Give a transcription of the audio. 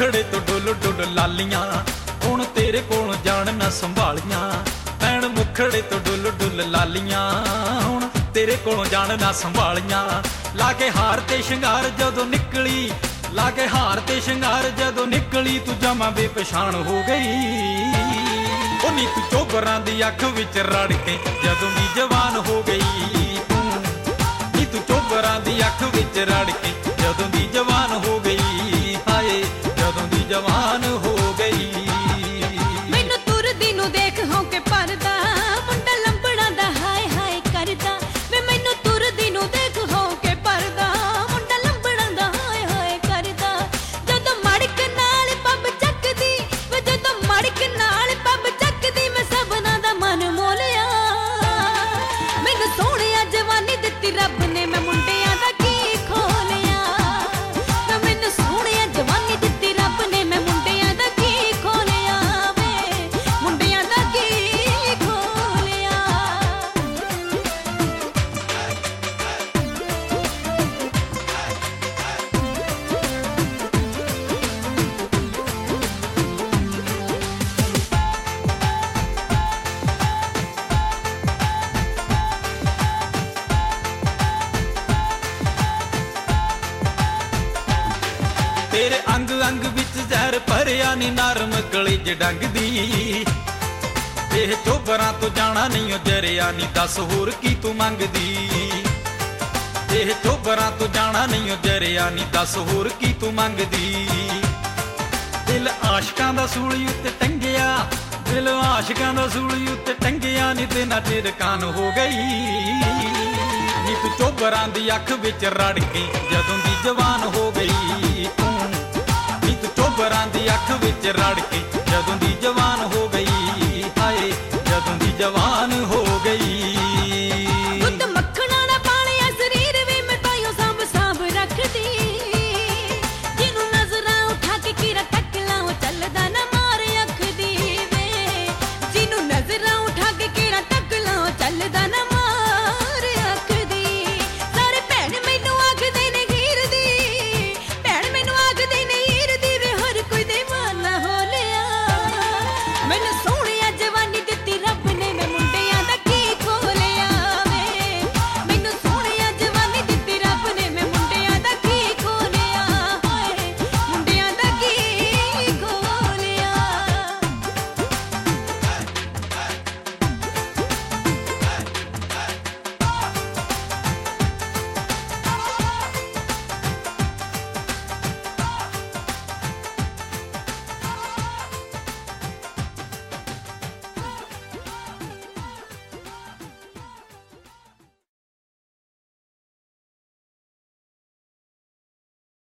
ਮੁਖੜੇ ਤੋਂ ਡੁੱਲ ਡੁੱਲ ਲਾਲੀਆਂ ਹੁਣ ਤੇਰੇ ਕੋਲੋਂ ਜਾਣ ਨਾ ਸੰਭਾਲੀਆਂ। ਭੈਣ ਮੁਖੜੇ ਤੋਂ ਡੁੱਲ ਡੁੱਲ ਲਾਲੀਆਂ ਹੁਣ ਤੇਰੇ ਕੋਲੋਂ ਜਾਣ ਨਾ ਸੰਭਾਲੀਆਂ। ਲਾ ਕੇ ਹਾਰ ਤੇ ਸ਼ਿੰਗਾਰ ਜਦੋਂ ਨਿਕਲੀ, ਲਾ ਕੇ ਹਾਰ ਤੇ ਸ਼ਿੰਗਾਰ ਜਦੋਂ ਨਿਕਲੀ, ਤੂੰ ਜਮਾਂ ਬੇਪਛਾਣ ਹੋ ਗਈ। ਉਹ ਨੀ ਤੂੰ ਚੋਬਰਾਂ ਦੀ ਅੱਖ ਵਿੱਚ ਰੜ ਕੇ ਜਦੋਂ ਦੀ ਜਵਾਨ ਹੋ ਗਈ। ਨੀ ਤੂੰ ਚੋਬਰਾਂ ਦੀ ਅੱਖ ਵਿੱਚ ਰੜ ਕੇ ਜਦੋਂ ਦੀ ਜਵਾਨ ਹੋ ਗਈ। ਹਾਏ ਜਦੋਂ ਦੀ ਜਵਾਨ ਹੋ ਗਈ। ਮੈਨੂੰ ਤੁਰਦੀ ਨੂੰ ਦੇਖ ਹੋ ਕੇ ਪਰਦਾ, ਮੁੰਡਾ ਲੰਬੜਾ ਦਾ ਹਾਏ ਹਾਏ ਕਰਦਾ। ਵੇ ਮੈਨੂੰ ਤੁਰਦੀ ਨੂੰ ਦੇਖ ਹੋ ਕੇ ਪਰਦਾ, ਮੁੰਡਾ ਲੰਬੜਾ ਦਾ ਹਾਏ ਹਾਏ ਕਰਦਾ। ਜਦੋਂ ਮੜਕ ਨਾਲ ਪੱਬ ਚੱਕਦੀ, ਵੇ ਜਦੋਂ ਮੜਕ ਨਾਲ ਪੱਬ ਚੱਕਦੀ, ਮੈਂ ਸਭਨਾਂ ਦਾ ਮਨ ਮੋਲਿਆ। ਮੈਨੂੰ ਸੋਹਣਿਆ ਜਵਾਨੀ ਦਿੱਤੀ ਰੱਬ ਨੇ, ਮੈਂ ਮੁੰਡਿਆਂ ਦਾ ਕੀ ਖੋਲਿਆ। ਮੈਨੂੰ ਸੋਹਣਿਆ ਜਵਾਨੀ ਦਿੱਤੀ ਰੱਬ ਨੇ, ਮੈਂ ਮੁੰਡਿਆਂ ਦਾ ਕੀ ਖੋਲਿਆ ਵੇ, ਮੁੰਡਿਆਂ ਦਾ ਕੀ ਖੋਲਿਆ। ਤੇਰੇ ਅੰਗ ਅੰਗ ਵਿੱਚ ਜ਼ਹਿਰ ਭਰਿਆ ਨੀ ਨਰਮ ਕਲੇਜ ਡੰਗਦੀ। ਇਹ ਚੋਬਰਾਂ ਤੋਂ ਜਾਣਾ ਨਹੀਂ ਓ ਜਰਿਆ ਨੀ, ਦੱਸ ਹੋਰ ਕੀ ਤੂੰ ਮੰਗਦੀ। ਇਹ ਚੋਬਰਾਂ ਤੋਂ ਜਾਣਾ ਨਹੀਂ ਓ ਜਰਿਆ ਨੀ, ਦੱਸ ਹੋਰ ਕੀ ਤੂੰ ਮੰਗਦੀ। ਦਿਲ ਆਸ਼ਕਾਂ ਦਾ ਸੂਲੀ ਉੱਤੇ ਟੰਗਿਆ, ਦਿਲ ਆਸ਼ਕਾਂ ਦਾ ਸੂਲੀ ਉੱਤੇ ਟੰਗਿਆ ਨੀ, ਤੇ ਨਾ ਚਿਰ ਕਾਨ ਹੋ ਗਈ। ਨੀ ਤੂੰ ਚੋਬਰਾਂ ਦੀ ਅੱਖ ਵਿੱਚ ਰੜ ਕੇ ਜਦੋਂ ਦੀ ਜਵਾਨ ਹੋ ਗਈ। ਨੀ ਤੂੰ ਚੋਬਰਾਂ ਦੀ ਅੱਖ ਵਿੱਚ ਰੜ ਕੇ ਜਦੋਂ ਦੀ ਜਵਾਨ ਹੋ ਗਈ। ਹਾਏ ਜਦੋਂ ਦੀ ਜਵਾਨ ਹੋ ਗਈ।